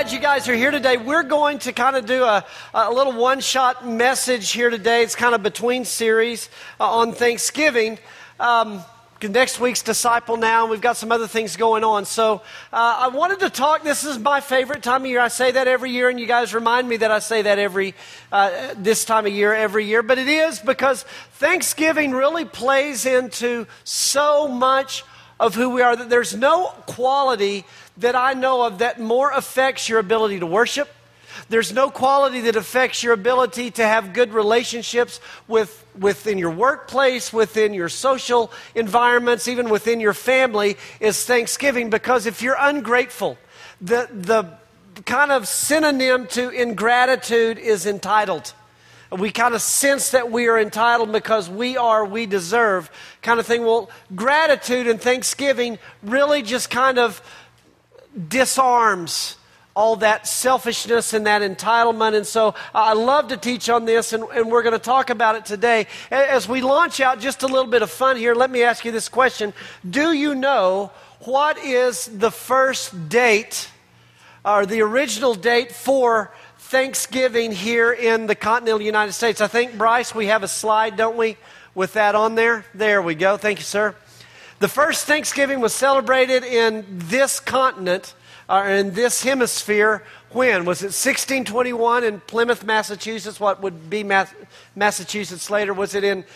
glad you guys are here today. We're going to kind of do a little one-shot message here today. It's kind of between series on Thanksgiving. Next week's Disciple Now, and we've got some other things going on. So I wanted to talk. This is my favorite time of year. I say that every year, and you guys remind me that I say that this time of year every year. But it is because Thanksgiving really plays into so much of who we are, that there's no quality that I know of that more affects your ability to worship. There's no quality that affects your ability to have good relationships within your workplace, within your social environments, even within your family, is Thanksgiving. Because if you're ungrateful, the kind of synonym to ingratitude is entitled. We kind of sense that we are entitled because we deserve kind of thing. Well, gratitude and Thanksgiving really just kind of disarms all that selfishness and that entitlement. And so I love to teach on this, and we're going to talk about it today. As we launch out just a little bit of fun here, let me ask you this question. Do you know what is the first date or the original date for Thanksgiving here in the continental United States? I think, Bryce, we have a slide, don't we, with that on there? There we go. Thank you, sir. The first Thanksgiving was celebrated in this continent, or in this hemisphere, when? Was it 1621 in Plymouth, Massachusetts, what would be Massachusetts later? Was it in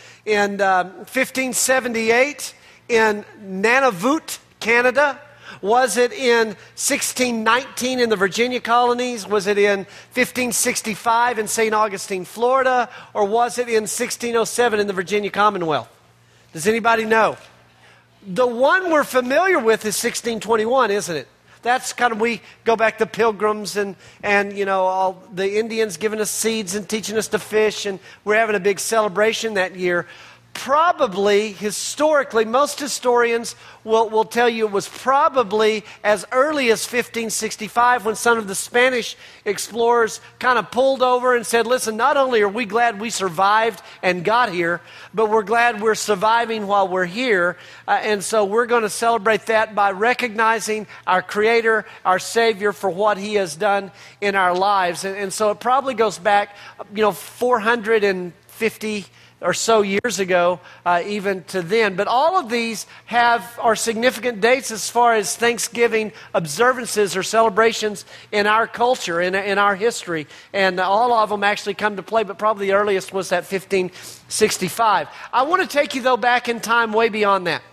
1578 in Nunavut, Canada? Was it in 1619 in the Virginia colonies? Was it in 1565 in St. Augustine, Florida? Or was it in 1607 in the Virginia Commonwealth? Does anybody know? The one we're familiar with is 1621, isn't it? That's kind of, we go back to Pilgrims and you know, all the Indians giving us seeds and teaching us to fish, and we're having a big celebration that year. Probably, historically, most historians will tell you it was probably as early as 1565 when some of the Spanish explorers kind of pulled over and said, listen, not only are we glad we survived and got here, but we're glad we're surviving while we're here. And so we're going to celebrate that by recognizing our Creator, our Savior, for what He has done in our lives. And so it probably goes back, 450 or so years ago, even to then. But all of these are significant dates as far as Thanksgiving observances or celebrations in our culture, in our history. And all of them actually come to play, but probably the earliest was that 1565. I want to take you, though, back in time way beyond that.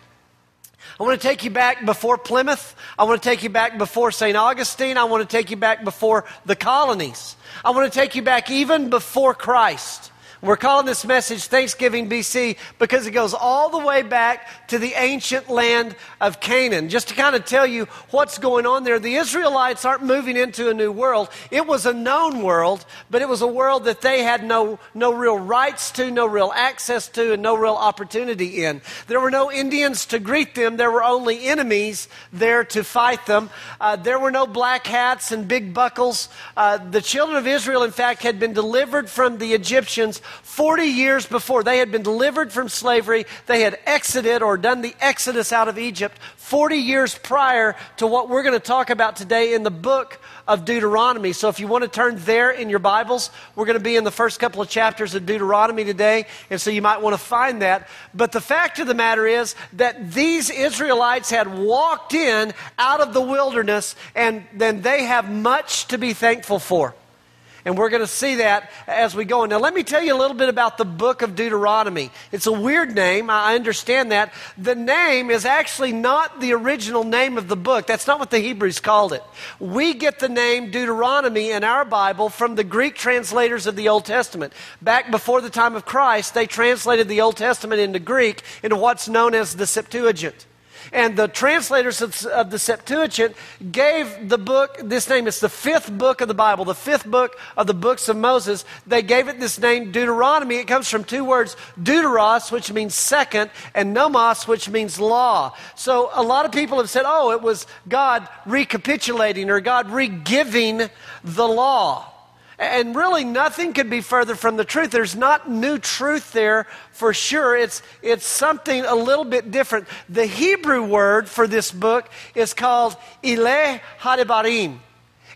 I want to take you back before Plymouth. I want to take you back before St. Augustine. I want to take you back before the colonies. I want to take you back even before Christ. We're calling this message Thanksgiving BC because it goes all the way back to the ancient land of Canaan. Just to kind of tell you what's going on there, the Israelites aren't moving into a new world. It was a known world, but it was a world that they had no real rights to, no real access to, and no real opportunity in. There were no Indians to greet them. There were only enemies there to fight them. There were no black hats and big buckles. The children of Israel, in fact, had been delivered from the Egyptians 40 years before. They had been delivered from slavery. They had exited or done the exodus out of Egypt 40 years prior to what we're going to talk about today in the book of Deuteronomy. So if you want to turn there in your Bibles, we're going to be in the first couple of chapters of Deuteronomy today, and so you might want to find that. But the fact of the matter is that these Israelites had walked in out of the wilderness, and then they have much to be thankful for. And we're going to see that as we go. Now, let me tell you a little bit about the book of Deuteronomy. It's a weird name. I understand that. The name is actually not the original name of the book. That's not what the Hebrews called it. We get the name Deuteronomy in our Bible from the Greek translators of the Old Testament. Back before the time of Christ, they translated the Old Testament into Greek into what's known as the Septuagint. And the translators of the Septuagint gave the book this name. It's the fifth book of the Bible, the fifth book of the books of Moses. They gave it this name, Deuteronomy. It comes from two words, deuteros, which means second, and nomos, which means law. So a lot of people have said, oh, it was God recapitulating or God re-giving the law. And really nothing could be further from the truth. There's not new truth there for sure. It's something a little bit different. The Hebrew word for this book is called Ileh Hadebarim.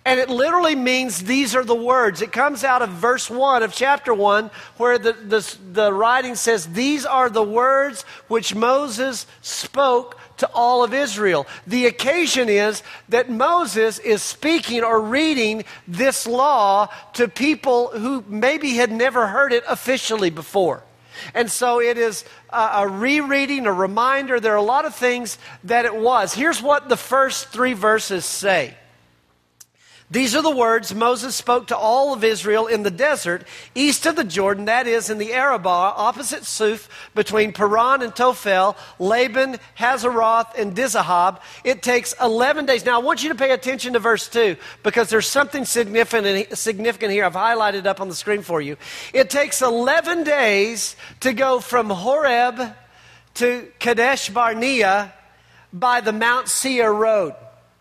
And it literally means these are the words. It comes out of verse 1 of chapter 1, where the writing says, these are the words which Moses spoke to all of Israel. The occasion is that Moses is speaking or reading this law to people who maybe had never heard it officially before. And so it is a rereading, a reminder. There are a lot of things that it was. Here's what the first 3 verses say. These are the words Moses spoke to all of Israel in the desert, east of the Jordan, that is, in the Arabah, opposite Suf, between Paran and Tophel, Laban, Hazeroth, and Dizahab. It takes 11 days. Now, I want you to pay attention to verse 2, because there's something significant here. I've highlighted up on the screen for you. It takes 11 days to go from Horeb to Kadesh Barnea by the Mount Seir road.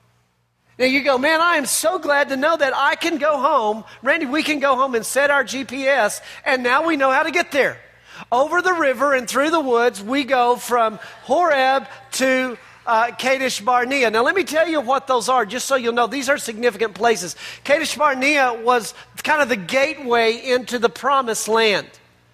Now you go, man, I am so glad to know that I can go home. Randy, we can go home and set our GPS, and now we know how to get there. Over the river and through the woods, we go from Horeb to Kadesh Barnea. Now let me tell you what those are, just so you'll know. These are significant places. Kadesh Barnea was kind of the gateway into the promised land.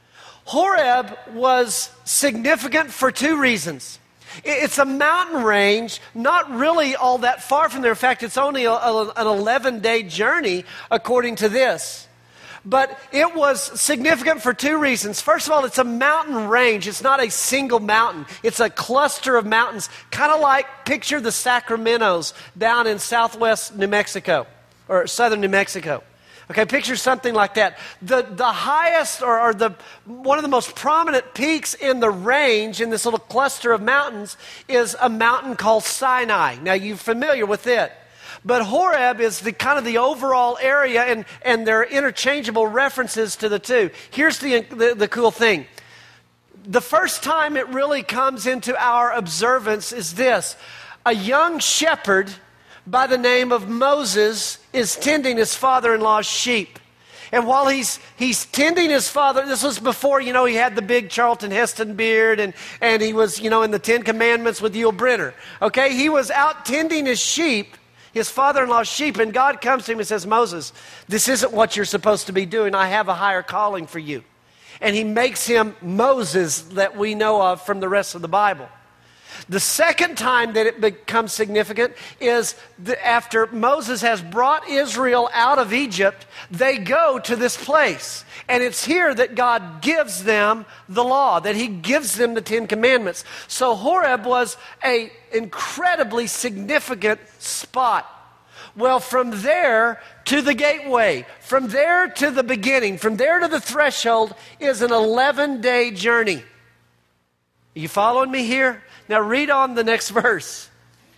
Horeb was significant for 2 reasons. It's a mountain range, not really all that far from there. In fact, it's only an 11-day journey, according to this. But it was significant for 2 reasons. First of all, it's a mountain range. It's not a single mountain. It's a cluster of mountains, kind of like, picture the Sacramentos down in southwest New Mexico, or southern New Mexico. Okay, picture something like that. The highest or one of the most prominent peaks in the range, in this little cluster of mountains, is a mountain called Sinai. Now, you're familiar with it. But Horeb is the kind of the overall area, and there are interchangeable references to the two. Here's the cool thing. The first time it really comes into our observance is this. A young shepherd by the name of Moses is tending his father-in-law's sheep. And while he's tending his father, this was before, he had the big Charlton Heston beard, and he was, in the 10 Commandments with Yul Brynner. Okay, he was out tending his sheep, his father-in-law's sheep, and God comes to him and says, Moses, this isn't what you're supposed to be doing. I have a higher calling for you. And he makes him Moses that we know of from the rest of the Bible. The second time that it becomes significant is after Moses has brought Israel out of Egypt, they go to this place. And it's here that God gives them the law, that he gives them the 10 Commandments. So Horeb was an incredibly significant spot. Well, from there to the gateway, from there to the beginning, from there to the threshold is an 11-day journey. Are you following me here? Now read on the next verse.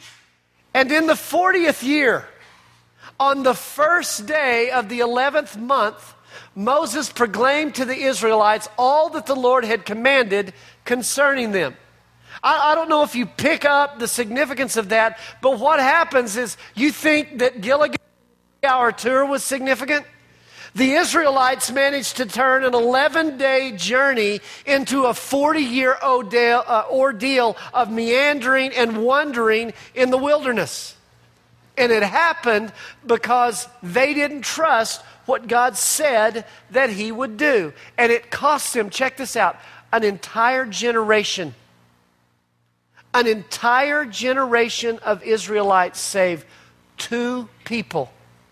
And in the 40th year, on the first day of the 11th month, Moses proclaimed to the Israelites all that the Lord had commanded concerning them. I don't know if you pick up the significance of that, but what happens is you think that Gilgal, our tour, was significant? The Israelites managed to turn an 11-day journey into a 40-year ordeal of meandering and wandering in the wilderness. And it happened because they didn't trust what God said that he would do. And it cost them, check this out, an entire generation. An entire generation of Israelites, save 2 people,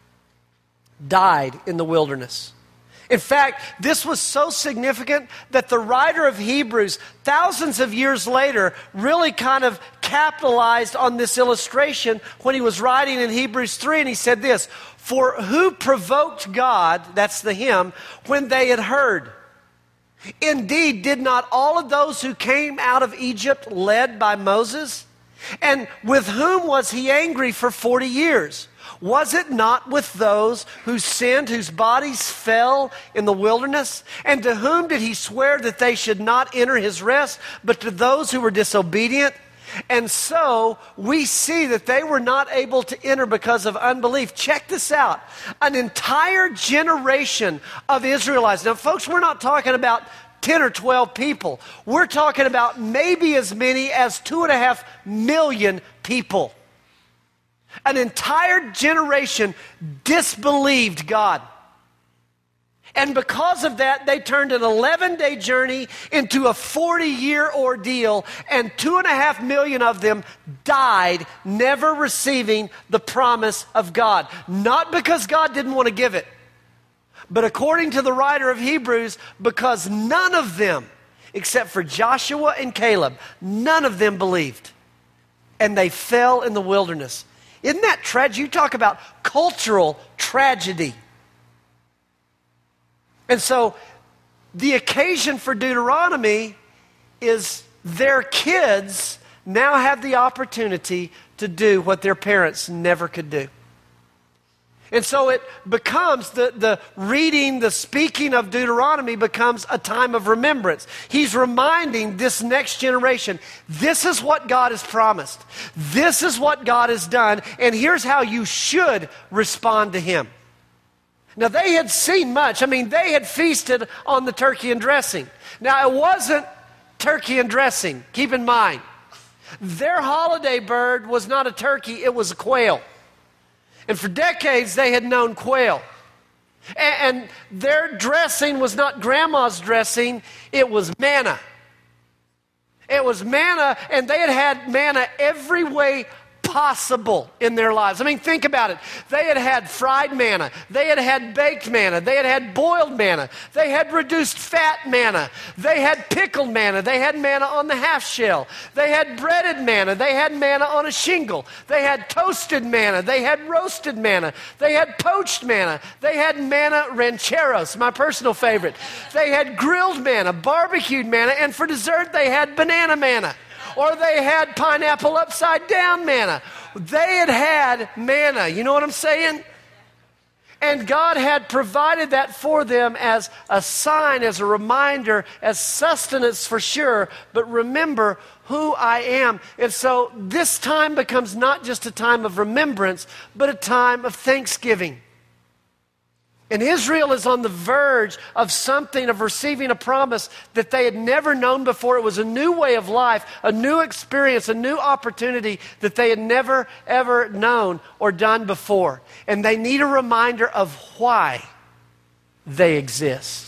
died in the wilderness. In fact, this was so significant that the writer of Hebrews, thousands of years later, really kind of capitalized on this illustration when he was writing in Hebrews 3, and he said this, "For who provoked God," that's the hymn, "when they had heard? Indeed, did not all of those who came out of Egypt led by Moses? And with whom was he angry for 40 years? Was it not with those who sinned, whose bodies fell in the wilderness? And to whom did he swear that they should not enter his rest, but to those who were disobedient? And so we see that they were not able to enter because of unbelief." Check this out. An entire generation of Israelites. Now, folks, we're not talking about 10 or 12 people. We're talking about maybe as many as 2.5 million people. An entire generation disbelieved God. And because of that, they turned an 11-day journey into a 40-year ordeal, and 2.5 million of them died never receiving the promise of God. Not because God didn't want to give it, but according to the writer of Hebrews, because none of them, except for Joshua and Caleb, none of them believed. And they fell in the wilderness. Isn't that tragic? You talk about cultural tragedy. And so the occasion for Deuteronomy is their kids now have the opportunity to do what their parents never could do. And so it becomes, the reading, the speaking of Deuteronomy becomes a time of remembrance. He's reminding this next generation, this is what God has promised. This is what God has done, and here's how you should respond to Him. Now, they had seen much. I mean, they had feasted on the turkey and dressing. Now, it wasn't turkey and dressing. Keep in mind, their holiday bird was not a turkey, it was a quail. And for decades, they had known quail. And their dressing was not grandma's dressing, it was manna. It was manna, and they had had manna every way possible in their lives. I mean, think about it. They had had fried manna. They had had baked manna. They had had boiled manna. They had reduced fat manna. They had pickled manna. They had manna on the half shell. They had breaded manna. They had manna on a shingle. They had toasted manna. They had roasted manna. They had poached manna. They had manna rancheros, my personal favorite. They had grilled manna, barbecued manna, and for dessert they had banana manna. Or they had pineapple upside down manna. They had had manna. You know what I'm saying? And God had provided that for them as a sign, as a reminder, as sustenance for sure. But remember who I am. And so this time becomes not just a time of remembrance, but a time of thanksgiving. And Israel is on the verge of something, of receiving a promise that they had never known before. It was a new way of life, a new experience, a new opportunity that they had never, ever known or done before. And they need a reminder of why they exist.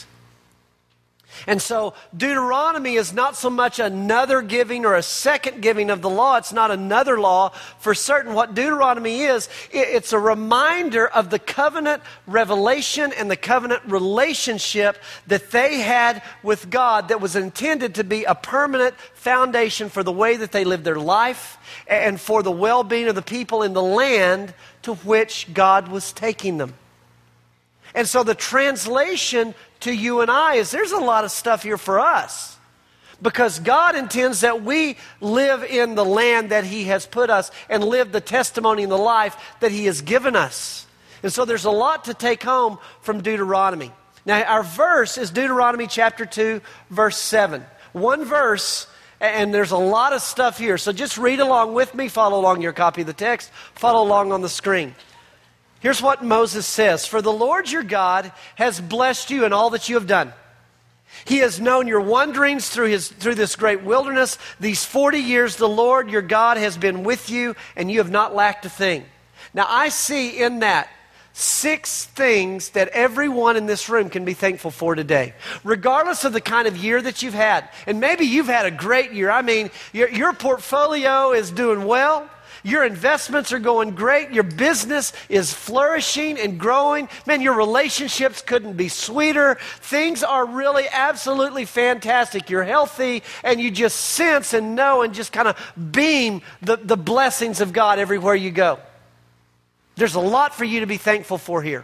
And so Deuteronomy is not so much another giving or a second giving of the law. It's not another law for certain. What Deuteronomy is, it's a reminder of the covenant revelation and the covenant relationship that they had with God that was intended to be a permanent foundation for the way that they lived their life and for the well-being of the people in the land to which God was taking them. And so the translation to you and I is there's a lot of stuff here for us. Because God intends that we live in the land that He has put us and live the testimony and the life that He has given us. And so there's a lot to take home from Deuteronomy. Now our verse is Deuteronomy chapter 2, verse 7. One verse, and there's a lot of stuff here. So just read along with me, follow along your copy of the text, follow along on the screen. Here's what Moses says. For the Lord your God has blessed you in all that you have done. He has known your wanderings through this great wilderness. These 40 years the Lord your God has been with you, and you have not lacked a thing. Now I see in that 6 things that everyone in this room can be thankful for today. Regardless of the kind of year that you've had. And maybe you've had a great year. I mean, your portfolio is doing well. Your investments are going great. Your business is flourishing and growing. Man, your relationships couldn't be sweeter. Things are really absolutely fantastic. You're healthy and you just sense and know and just kind of beam the blessings of God everywhere you go. There's a lot for you to be thankful for here.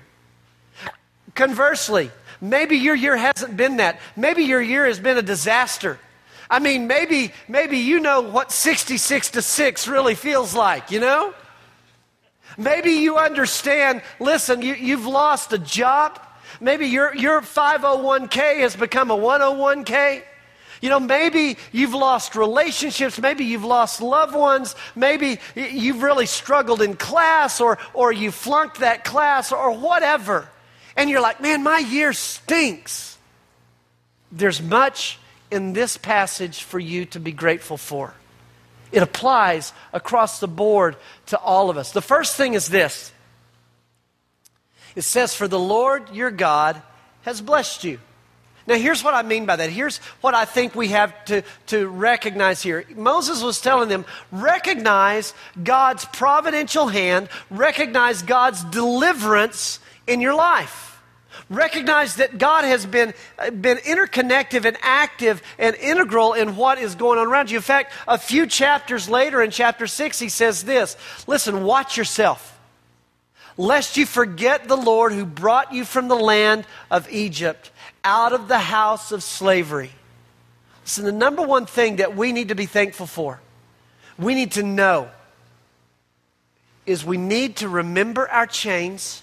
Conversely, maybe your year hasn't been that. Maybe your year has been a disaster. I mean, maybe you know what 66 to 6 really feels like, you know? Maybe you understand, listen, you've lost a job. Maybe your 501k has become a 101k. You know, maybe you've lost relationships. Maybe you've lost loved ones. Maybe you've really struggled in class or you flunked that class or whatever. And you're like, man, my year stinks. There's much in this passage for you to be grateful for. It applies across the board to all of us. The first thing is this. It says, for the Lord your God has blessed you. Now, here's what I mean by that. Here's what I think we have to recognize here. Moses was telling them, recognize God's providential hand, recognize God's deliverance in your life. Recognize that God has been interconnected and active and integral in what is going on around you. In fact, a few chapters later in chapter 6, he says this, listen, watch yourself, lest you forget the Lord who brought you from the land of Egypt, out of the house of slavery. Listen, the number one thing that we need to be thankful for, we need to know, is we need to remember our chains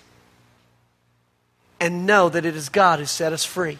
and know that it is God who set us free.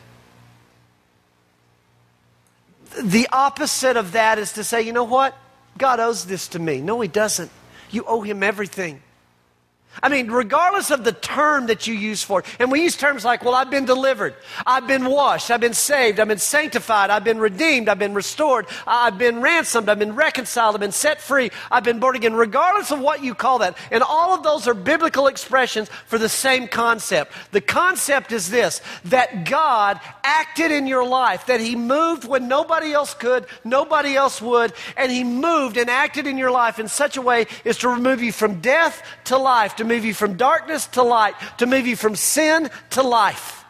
The opposite of that is to say, you know what? God owes this to me. No, He doesn't. You owe Him everything. I mean, regardless of the term that you use for it. And we use terms like, well, I've been delivered. I've been washed. I've been saved. I've been sanctified. I've been redeemed. I've been restored. I've been ransomed. I've been reconciled. I've been set free. I've been born again. Regardless of what you call that. And all of those are biblical expressions for the same concept. The concept is this, that God acted in your life, that He moved when nobody else could, nobody else would, and He moved and acted in your life in such a way as to remove you from death to life, to move you from darkness to light, to move you from sin to life.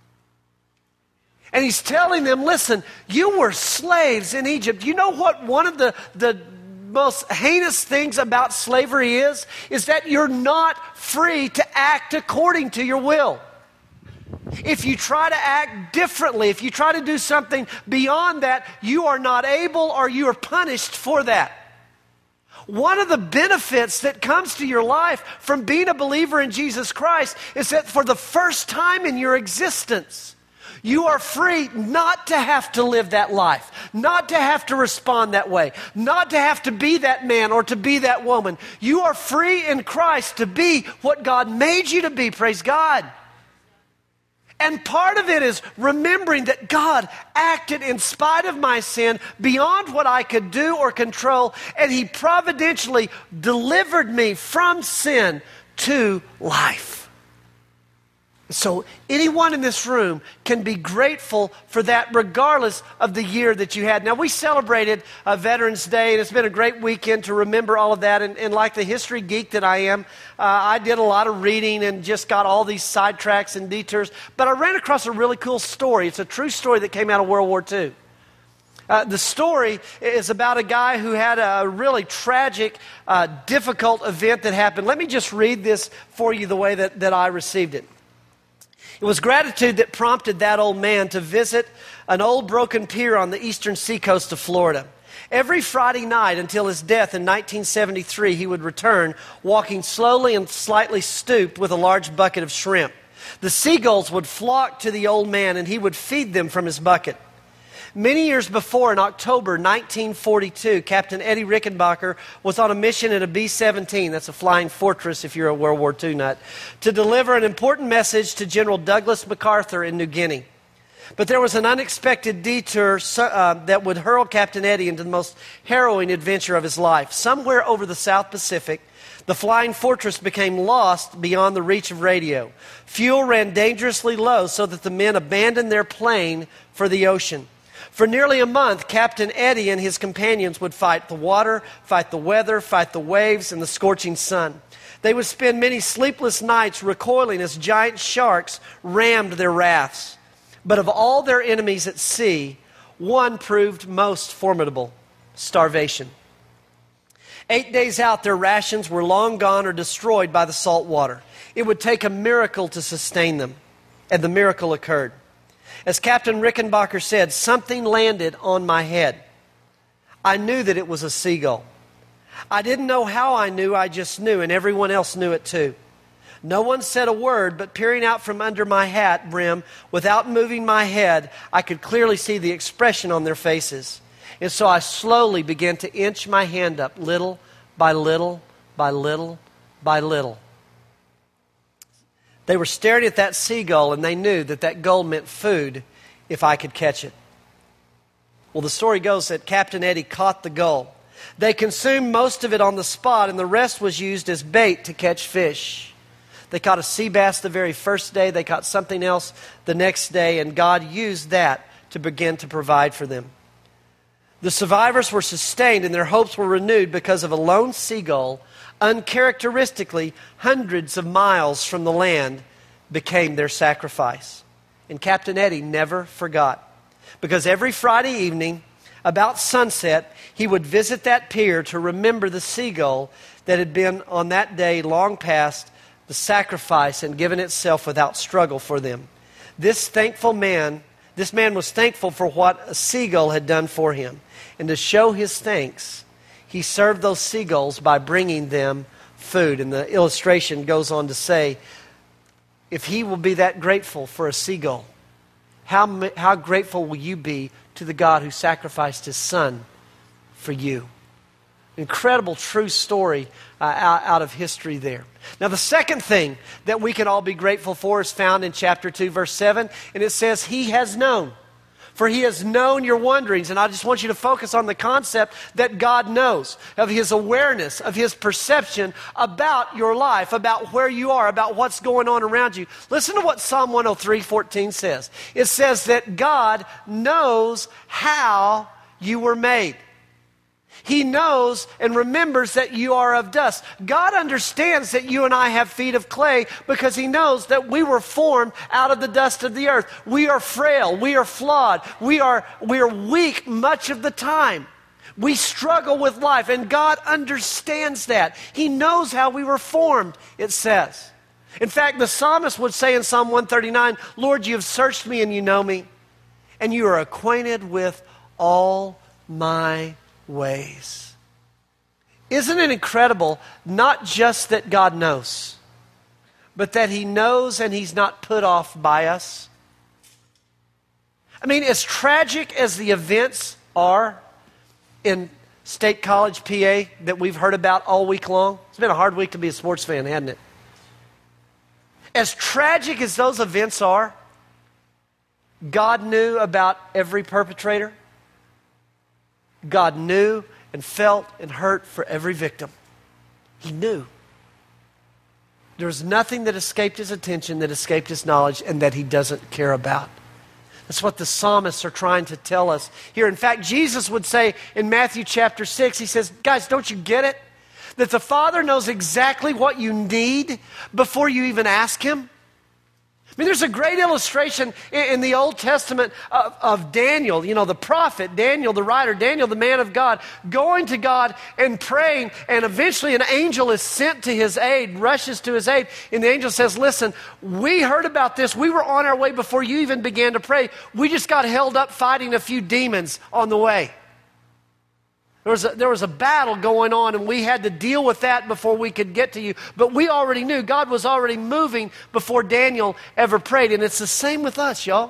And He's telling them, listen, you were slaves in Egypt. You know what one of the most heinous things about slavery is that you're not free to act according to your will. If you try to act differently, if you try to do something beyond that, you are not able or you are punished for that. One of the benefits that comes to your life from being a believer in Jesus Christ is that for the first time in your existence, you are free not to have to live that life, not to have to respond that way, not to have to be that man or to be that woman. You are free in Christ to be what God made you to be, praise God. And part of it is remembering that God acted in spite of my sin beyond what I could do or control, and He providentially delivered me from sin to life. So anyone in this room can be grateful for that regardless of the year that you had. Now, we celebrated Veterans Day, and it's been a great weekend to remember all of that. And like the history geek that I am, I did a lot of reading and just got all these sidetracks and detours. But I ran across a really cool story. It's a true story that came out of World War II. The story is about a guy who had a really tragic, difficult event that happened. Let me just read this for you the way that I received it. It was gratitude that prompted that old man to visit an old broken pier on the eastern seacoast of Florida. Every Friday night until his death in 1973, he would return, walking slowly and slightly stooped with a large bucket of shrimp. The seagulls would flock to the old man, and he would feed them from his bucket. Many years before, in October 1942, Captain Eddie Rickenbacker was on a mission in a B-17, that's a flying fortress if you're a World War II nut, to deliver an important message to General Douglas MacArthur in New Guinea. But there was an unexpected detour that would hurl Captain Eddie into the most harrowing adventure of his life. Somewhere over the South Pacific, the flying fortress became lost beyond the reach of radio. Fuel ran dangerously low so that the men abandoned their plane for the ocean. For nearly a month, Captain Eddie and his companions would fight the water, fight the weather, fight the waves, and the scorching sun. They would spend many sleepless nights recoiling as giant sharks rammed their rafts. But of all their enemies at sea, one proved most formidable: starvation. 8 days out, their rations were long gone or destroyed by the salt water. It would take a miracle to sustain them, and the miracle occurred. As Captain Rickenbacker said, something landed on my head. I knew that it was a seagull. I didn't know how I knew, I just knew, and everyone else knew it too. No one said a word, but peering out from under my hat brim, without moving my head, I could clearly see the expression on their faces. And so I slowly began to inch my hand up, little by little, by little, by little. They were staring at that seagull, and they knew that that gull meant food if I could catch it. Well, the story goes that Captain Eddie caught the gull. They consumed most of it on the spot, and the rest was used as bait to catch fish. They caught a sea bass the very first day. They caught something else the next day, and God used that to begin to provide for them. The survivors were sustained, and their hopes were renewed because of a lone seagull, uncharacteristically hundreds of miles from the land, became their sacrifice. And Captain Eddie never forgot, because every Friday evening, about sunset, he would visit that pier to remember the seagull that had been on that day long past the sacrifice and given itself without struggle for them. This man was thankful for what a seagull had done for him. And to show his thanks, he served those seagulls by bringing them food. And the illustration goes on to say, if he will be that grateful for a seagull, how grateful will you be to the God who sacrificed his son for you? Incredible true story out of history there. Now the second thing that we can all be grateful for is found in chapter 2 verse 7, and it says, he has known. For he has known your wanderings. And I just want you to focus on the concept that God knows, of his awareness, of his perception about your life, about where you are, about what's going on around you. Listen to what Psalm 103:14 says. It says that God knows how you were made. He knows and remembers that you are of dust. God understands that you and I have feet of clay because he knows that we were formed out of the dust of the earth. We are frail. We are flawed. We are weak much of the time. We struggle with life, and God understands that. He knows how we were formed, it says. In fact, the psalmist would say in Psalm 139, Lord, you have searched me and you know me, and you are acquainted with all my ways. Isn't it incredible, not just that God knows, but that he knows and he's not put off by us? I mean, as tragic as the events are in State College, PA, that we've heard about all week long, it's been a hard week to be a sports fan, hasn't it? As tragic as those events are, God knew about every perpetrator. God knew and felt and hurt for every victim. He knew. There was nothing that escaped his attention, that escaped his knowledge, and that he doesn't care about. That's what the psalmists are trying to tell us here. In fact, Jesus would say in Matthew chapter 6, he says, guys, don't you get it? That the Father knows exactly what you need before you even ask him? I mean, there's a great illustration in the Old Testament of Daniel, the prophet, Daniel, the writer, Daniel, the man of God, going to God and praying, and eventually an angel is sent to his aid, rushes to his aid, and the angel says, listen, we heard about this. We were on our way before you even began to pray. We just got held up fighting a few demons on the way. There was a battle going on, and we had to deal with that before we could get to you. But we already knew. God was already moving before Daniel ever prayed. And it's the same with us, y'all.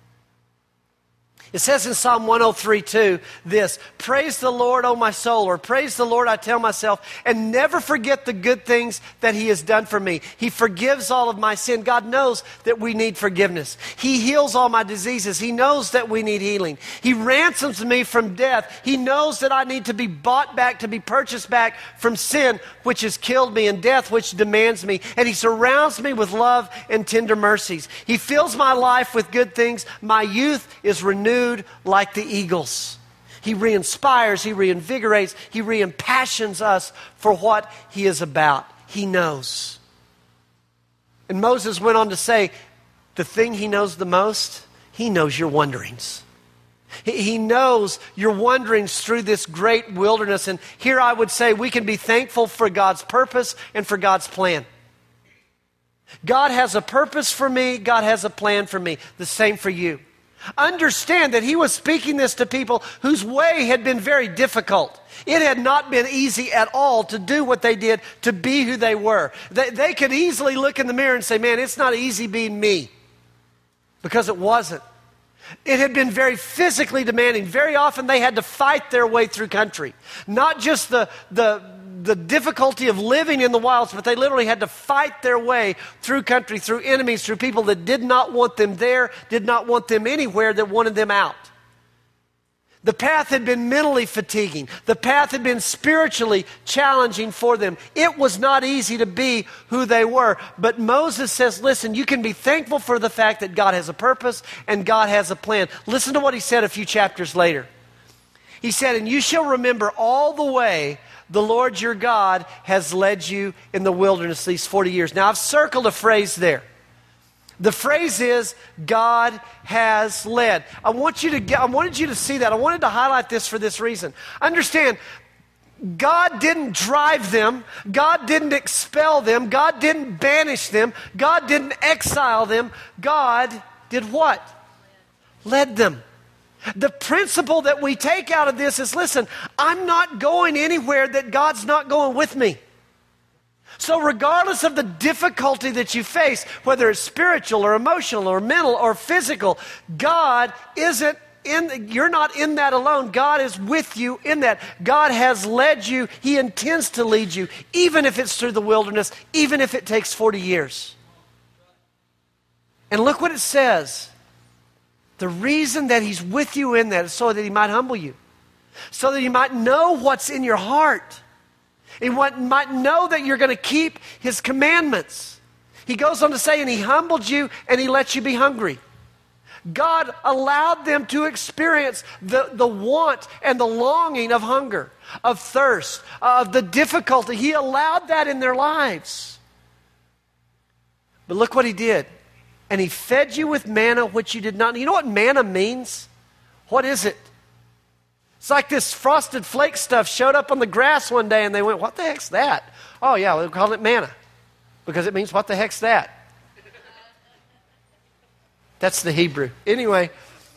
It says in Psalm 103:2 this, praise the Lord, O my soul, or praise the Lord, I tell myself, and never forget the good things that he has done for me. He forgives all of my sin. God knows that we need forgiveness. He heals all my diseases. He knows that we need healing. He ransoms me from death. He knows that I need to be bought back, to be purchased back from sin, which has killed me, and death, which demands me. And he surrounds me with love and tender mercies. He fills my life with good things. My youth is renewed like the eagles. He re-inspires, he reinvigorates, he re-impassions us for what he is about. He knows. And Moses went on to say, the thing he knows the most, he knows your wanderings. He knows your wanderings through this great wilderness. And here I would say we can be thankful for God's purpose and for God's plan. God has a purpose for me. God has a plan for me. The same for you. Understand that he was speaking this to people whose way had been very difficult. It had not been easy at all to do what they did, to be who they were. They could easily look in the mirror and say, man, it's not easy being me. Because it wasn't. It had been very physically demanding. Very often they had to fight their way through country. Not just the difficulty of living in the wilds, but they literally had to fight their way through country, through enemies, through people that did not want them there, did not want them anywhere, that wanted them out. The path had been mentally fatiguing. The path had been spiritually challenging for them. It was not easy to be who they were. But Moses says, listen, you can be thankful for the fact that God has a purpose and God has a plan. Listen to what he said a few chapters later. He said, and you shall remember all the way the Lord your God has led you in the wilderness these 40 years. Now, I've circled a phrase there. The phrase is, God has led. I wanted you to see that. I wanted to highlight this for this reason. Understand, God didn't drive them. God didn't expel them. God didn't banish them. God didn't exile them. God did what? Led them. The principle that we take out of this is, listen, I'm not going anywhere that God's not going with me. So regardless of the difficulty that you face, whether it's spiritual or emotional or mental or physical, God isn't you're not in that alone. God is with you in that. God has led you. He intends to lead you, even if it's through the wilderness, even if it takes 40 years. And look what it says. The reason that He's with you in that is so that He might humble you, so that He might know what's in your heart. He might know that you're going to keep His commandments. He goes on to say, and He humbled you and He let you be hungry. God allowed them to experience the want and the longing of hunger, of thirst, of the difficulty. He allowed that in their lives. But look what He did. And He fed you with manna, which you did not know. You know what manna means? What is it? It's like this Frosted Flake stuff showed up on the grass one day and they went, what the heck's that? Oh yeah, we call it manna because it means what the heck's that? That's the Hebrew. Anyway,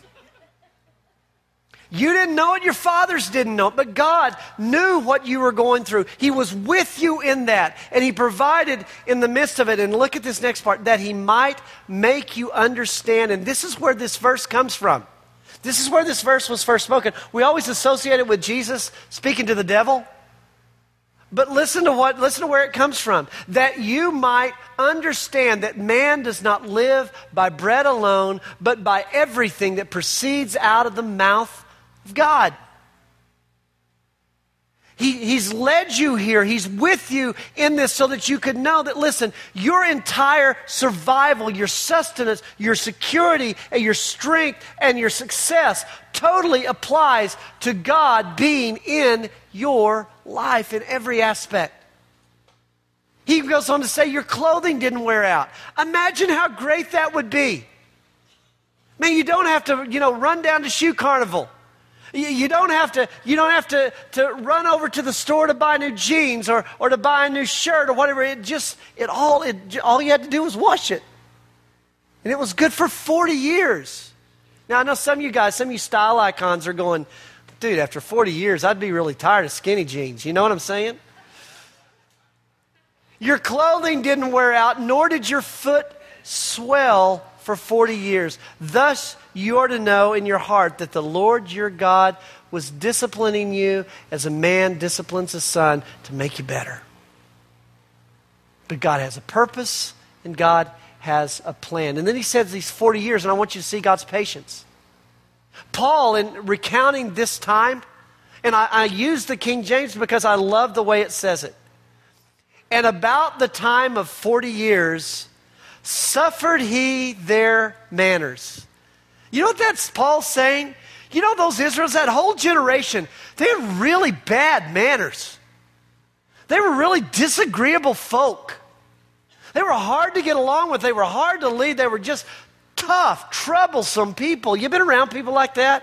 you didn't know it, your fathers didn't know it, but God knew what you were going through. He was with you in that, and He provided in the midst of it. And look at this next part, that He might make you understand. And this is where this verse comes from. This is where this verse was first spoken. We always associate it with Jesus speaking to the devil. But listen to where it comes from. That you might understand that man does not live by bread alone, but by everything that proceeds out of the mouth of God. He's led you here. He's with you in this so that you could know that, listen, your entire survival, your sustenance, your security, and your strength, and your success totally applies to God being in your life in every aspect. He goes on to say your clothing didn't wear out. Imagine how great that would be. Man, you don't have to, run down to Shoe Carnival. You don't have to run over to the store to buy new jeans or to buy a new shirt or whatever. All you had to do was wash it. And it was good for 40 years. Now, I know some of you style icons are going, dude, after 40 years, I'd be really tired of skinny jeans. You know what I'm saying? Your clothing didn't wear out, nor did your foot swell for 40 years. Thus, you are to know in your heart that the Lord your God was disciplining you as a man disciplines a son to make you better. But God has a purpose and God has a plan. And then he says these 40 years, and I want you to see God's patience. Paul, in recounting this time, and I use the King James because I love the way it says it. And about the time of 40 years, suffered he their manners. You know what that's Paul saying? You know those Israelites, that whole generation, they had really bad manners. They were really disagreeable folk. They were hard to get along with. They were hard to lead. They were just tough, troublesome people. You been around people like that?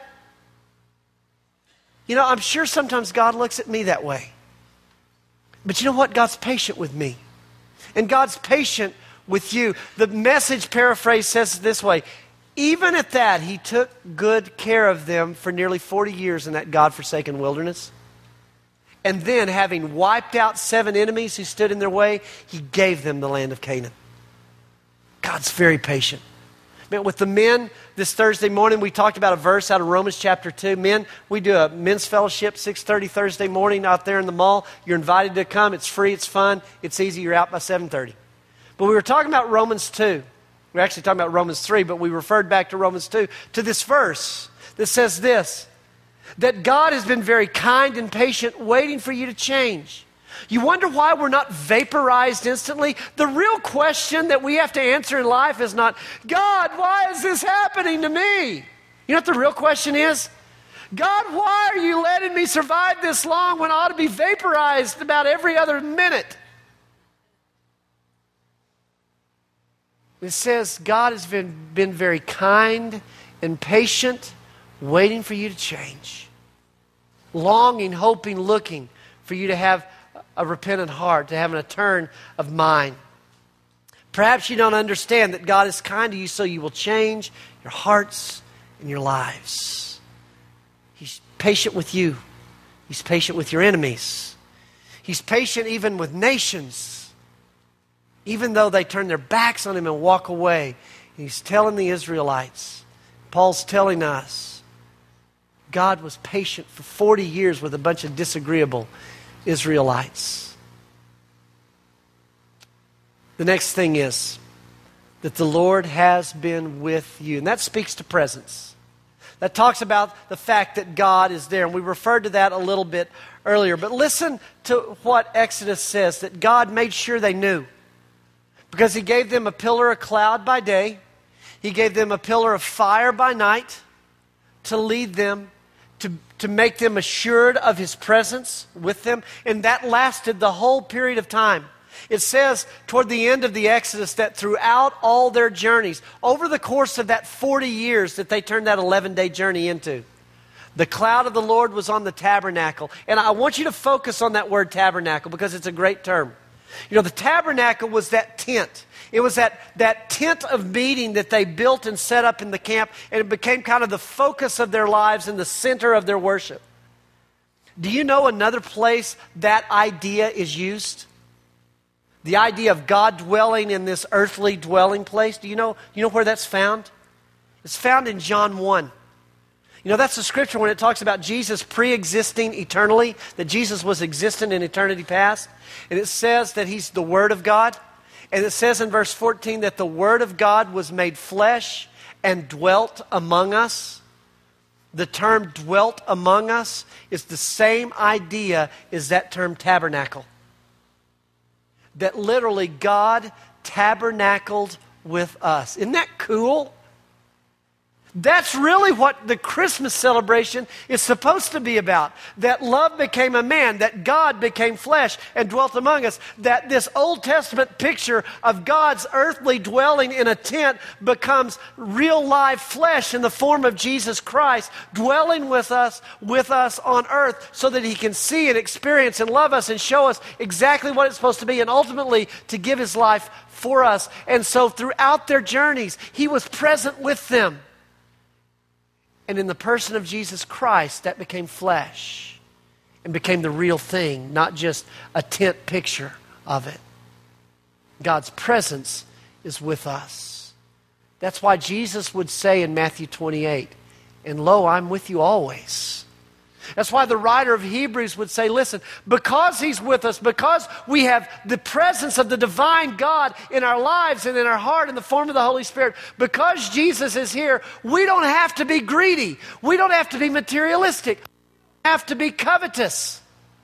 I'm sure sometimes God looks at me that way. But you know what? God's patient with me. And God's patient with you. The Message paraphrase says it this way. Even at that, he took good care of them for nearly 40 years in that God-forsaken wilderness. And then, having wiped out 7 enemies who stood in their way, he gave them the land of Canaan. God's very patient. Man, with the men, this Thursday morning, we talked about a verse out of Romans chapter 2. Men, we do a men's fellowship 6:30 Thursday morning out there in the mall. You're invited to come. It's free. It's fun. It's easy. You're out by 7:30. But we were talking about Romans 2. We're actually talking about Romans 3, but we referred back to Romans 2, to this verse that says this, That God has been very kind and patient, waiting for you to change. You wonder why we're not vaporized instantly? The real question that we have to answer in life is not, God, why is this happening to me? You know what the real question is? God, why are you letting me survive this long when I ought to be vaporized about every other minute? It says God has been very kind and patient, waiting for you to change. Longing, hoping, looking for you to have a repentant heart, to have a turn of mind. Perhaps you don't understand that God is kind to you, so you will change your hearts and your lives. He's patient with you. He's patient with your enemies. He's patient even with nations, even though they turn their backs on Him and walk away. He's telling the Israelites, Paul's telling us, God was patient for 40 years with a bunch of disagreeable Israelites. The next thing is that the Lord has been with you. And that speaks to presence. That talks about the fact that God is there. And we referred to that a little bit earlier. But listen to what Exodus says, that God made sure they knew. Because He gave them a pillar of cloud by day. He gave them a pillar of fire by night to lead them, to make them assured of His presence with them. And that lasted the whole period of time. It says toward the end of the Exodus that throughout all their journeys, over the course of that 40 years that they turned that 11-day journey into, the cloud of the Lord was on the tabernacle. And I want you to focus on that word tabernacle because it's a great term. You know, the tabernacle was that tent. It was that tent of meeting that they built and set up in the camp, and it became kind of the focus of their lives and the center of their worship. Do you know another place that idea is used? The idea of God dwelling in this earthly dwelling place. Do you know where that's found? It's found in John 1. You know, that's the scripture when it talks about Jesus pre-existing eternally, that Jesus was existent in eternity past. And it says that He's the Word of God. And it says in verse 14 that the Word of God was made flesh and dwelt among us. The term dwelt among us is the same idea as that term tabernacle. That literally God tabernacled with us. Isn't that cool? That's really what the Christmas celebration is supposed to be about. That love became a man, that God became flesh and dwelt among us. That this Old Testament picture of God's earthly dwelling in a tent becomes real live flesh in the form of Jesus Christ, dwelling with us on earth so that He can see and experience and love us and show us exactly what it's supposed to be and ultimately to give His life for us. And so throughout their journeys, He was present with them. And in the person of Jesus Christ, that became flesh and became the real thing, not just a tent picture of it. God's presence is with us. That's why Jesus would say in Matthew 28, "And lo, I'm with you always." That's why the writer of Hebrews would say, listen, because He's with us, because we have the presence of the divine God in our lives and in our heart in the form of the Holy Spirit, because Jesus is here, we don't have to be greedy. We don't have to be materialistic. We don't have to be covetous.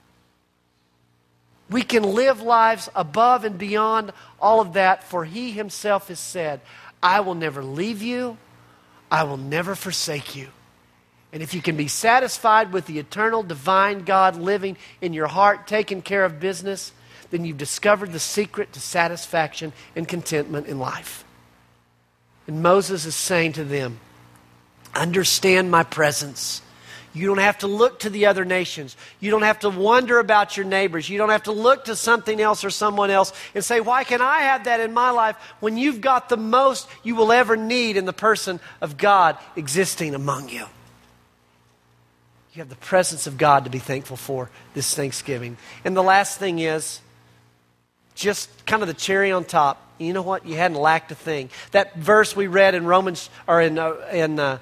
We can live lives above and beyond all of that, for He Himself has said, I will never leave you. I will never forsake you. And if you can be satisfied with the eternal, divine God living in your heart, taking care of business, then you've discovered the secret to satisfaction and contentment in life. And Moses is saying to them, understand my presence. You don't have to look to the other nations. You don't have to wonder about your neighbors. You don't have to look to something else or someone else and say, why can I have that in my life when you've got the most you will ever need in the person of God existing among you? You have the presence of God to be thankful for this Thanksgiving. And the last thing is just kind of the cherry on top. You know what? You hadn't lacked a thing. That verse we read in Romans, or not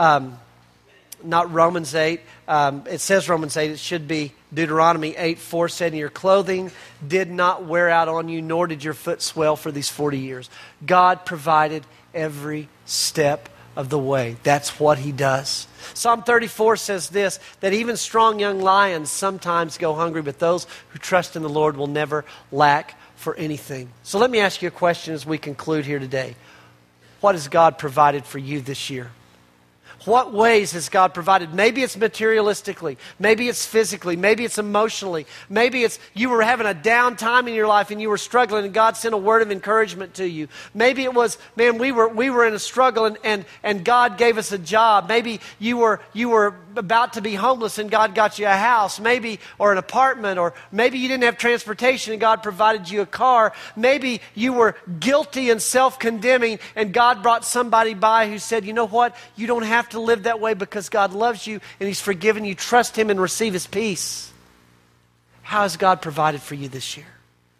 Romans 8. It says Romans 8. It should be Deuteronomy 8:4 said, your clothing did not wear out on you, nor did your foot swell for these 40 years. God provided every step of the way. That's what He does. Psalm 34 says this, that even strong young lions sometimes go hungry, but those who trust in the Lord will never lack for anything. So let me ask you a question as we conclude here today. What has God provided for you this year? What ways has God provided? Maybe it's materialistically. Maybe it's physically. Maybe it's emotionally. Maybe it's you were having a down time in your life and you were struggling and God sent a word of encouragement to you. Maybe it was, man, we were in a struggle and God gave us a job. Maybe you were about to be homeless and God got you a house. Maybe, or an apartment. Or maybe you didn't have transportation and God provided you a car. Maybe you were guilty and self-condemning and God brought somebody by who said, you know what? You don't have to live that way because God loves you and He's forgiven you. Trust Him and receive His peace. How has God provided for you this year?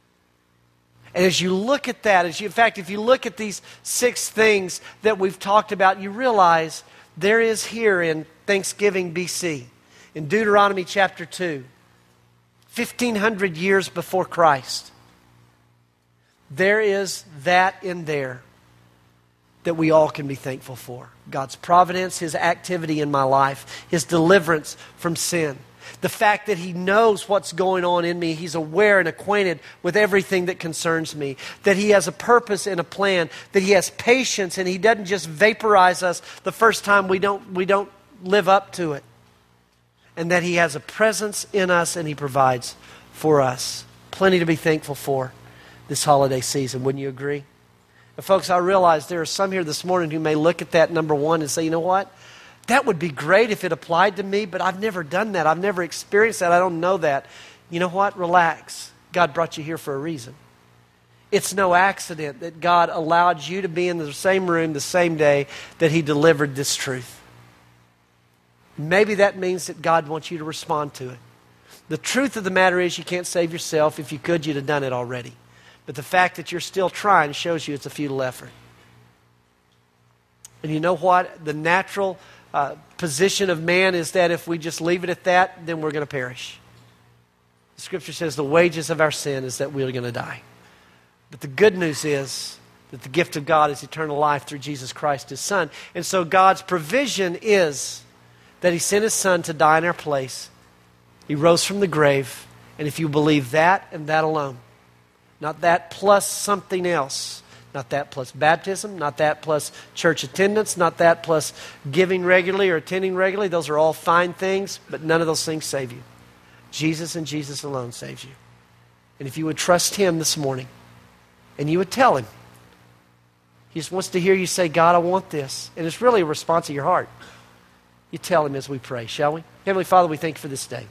And as you look at that, in fact, if you look at these 6 things that we've talked about, you realize there is here in Thanksgiving BC, in Deuteronomy chapter 2, 1,500 years before Christ, there is that in there that we all can be thankful for. God's providence, His activity in my life, His deliverance from sin. The fact that He knows what's going on in me. He's aware and acquainted with everything that concerns me. That He has a purpose and a plan. That He has patience and He doesn't just vaporize us the first time we don't live up to it. And that He has a presence in us and He provides for us. Plenty to be thankful for this holiday season. Wouldn't you agree? And folks, I realize there are some here this morning who may look at that number 1 and say, you know what? That would be great if it applied to me, but I've never done that. I've never experienced that. I don't know that. You know what? Relax. God brought you here for a reason. It's no accident that God allowed you to be in the same room the same day that He delivered this truth. Maybe that means that God wants you to respond to it. The truth of the matter is you can't save yourself. If you could, you'd have done it already. But the fact that you're still trying shows you it's a futile effort. And you know what? The natural position of man is that if we just leave it at that, then we're going to perish. The Scripture says the wages of our sin is that we're going to die. But the good news is that the gift of God is eternal life through Jesus Christ, His Son. And so God's provision is that He sent His Son to die in our place. He rose from the grave. And if you believe that and that alone, not that plus something else, not that plus baptism, not that plus church attendance, not that plus giving regularly or attending regularly. Those are all fine things, but none of those things save you. Jesus and Jesus alone saves you. And if you would trust Him this morning, and you would tell Him, He just wants to hear you say, God, I want this. And it's really a response of your heart. You tell Him as we pray, shall we? Heavenly Father, we thank you for this day.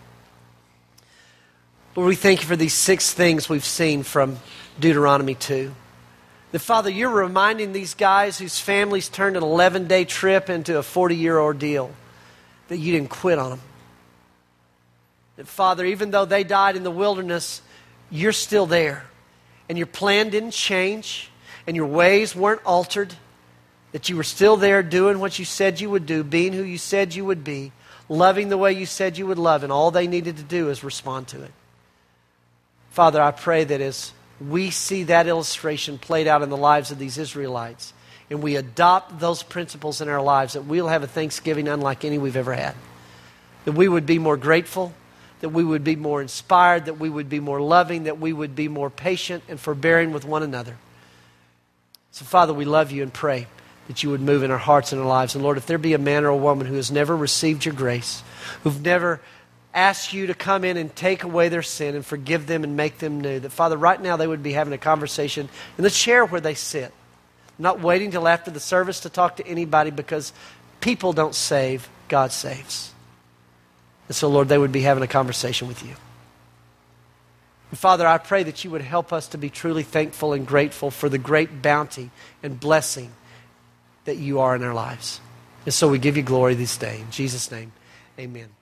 Lord, we thank you for these 6 things we've seen from Deuteronomy 2. That, Father, you're reminding these guys whose families turned an 11-day trip into a 40-year ordeal that you didn't quit on them. That, Father, even though they died in the wilderness, you're still there. And your plan didn't change, and your ways weren't altered. That you were still there doing what you said you would do, being who you said you would be, loving the way you said you would love, and all they needed to do is respond to it. Father, I pray that as we see that illustration played out in the lives of these Israelites, and we adopt those principles in our lives, that we'll have a Thanksgiving unlike any we've ever had. That we would be more grateful, that we would be more inspired, that we would be more loving, that we would be more patient and forbearing with one another. So, Father, we love you and pray that you would move in our hearts and our lives. And Lord, if there be a man or a woman who has never received your grace, who've never ask you to come in and take away their sin and forgive them and make them new. That, Father, right now they would be having a conversation in the chair where they sit. Not waiting till after the service to talk to anybody, because people don't save, God saves. And so, Lord, they would be having a conversation with you. And Father, I pray that you would help us to be truly thankful and grateful for the great bounty and blessing that you are in our lives. And so we give you glory this day. In Jesus' name, amen.